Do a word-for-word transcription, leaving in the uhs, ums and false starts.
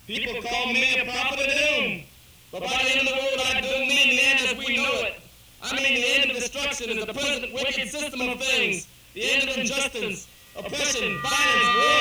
People call me a prophet of doom. But by the end of the road, I do mean the end as we know it. I mean the end of destruction and the present wicked system of things. The end of injustice, oppression, violence, war,